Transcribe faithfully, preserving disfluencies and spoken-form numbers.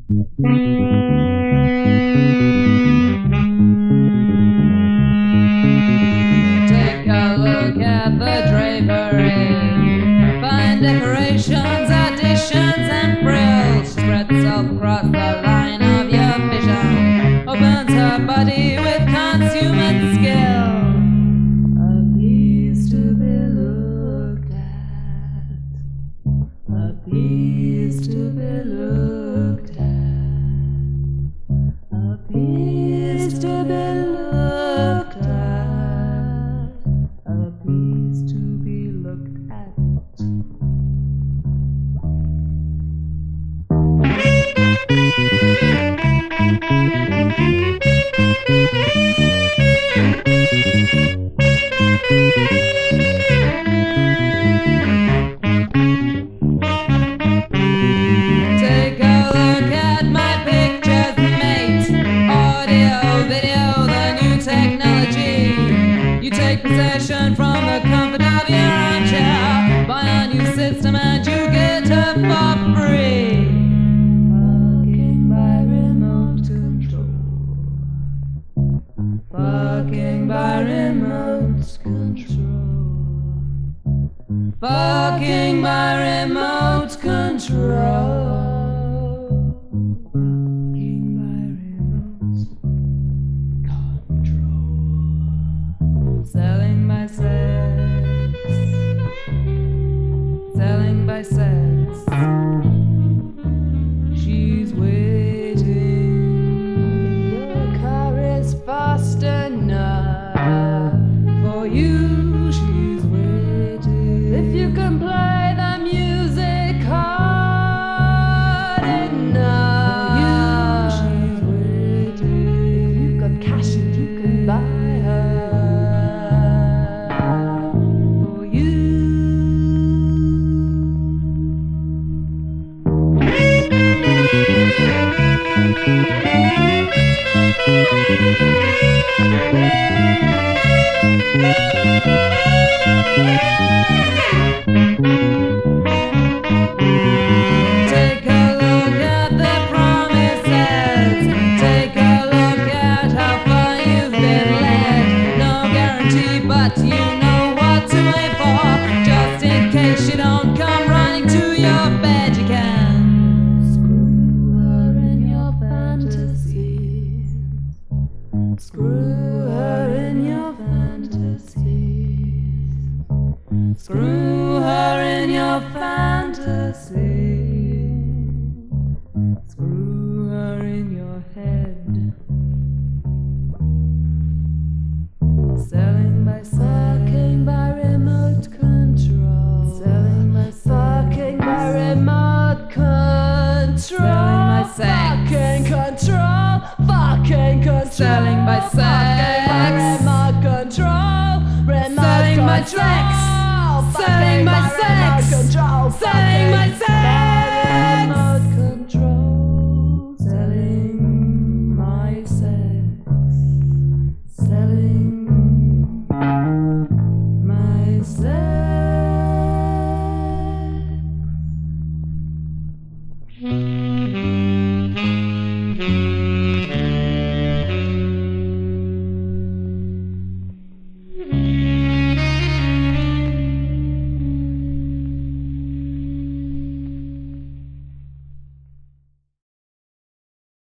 Take a look at the drapery. Find decorations, additions, and frills. She spreads herself across the line of your vision. Opens her body with consummate skill. A piece to be looked at. A piece to be looked at. A piece to be looked at. A piece to be looked at. Take a look at my pictures, mate. Audio, video, the new technology. You take possession from the comfort of your armchair. Buy a new system and you get it for free. Fucking by remote control. Fucking by remote control. Fucking by remote control. Fucking by remote control. Selling by sex. Selling by sex. She's waiting. Your car is fast enough for you. She's waiting. If you can play the music hard enough for you, she's waiting. If you've got cash and you can buy her for you. Take a look at the promises. Take a look at how far you've been led. No guarantee, but you know what to wait for. Just in case you don't come running to your bed, you can screw her in your fantasies. Screw her in your fantasies. Screw her in your fantasies. Screw her in your head. Selling by sucking by remote control. Selling by fucking by remote control. Selling by sex. Fucking control. Fucking control. Selling by sex. Remote control. Remote selling by sex. Selling by sex. Selling by sex.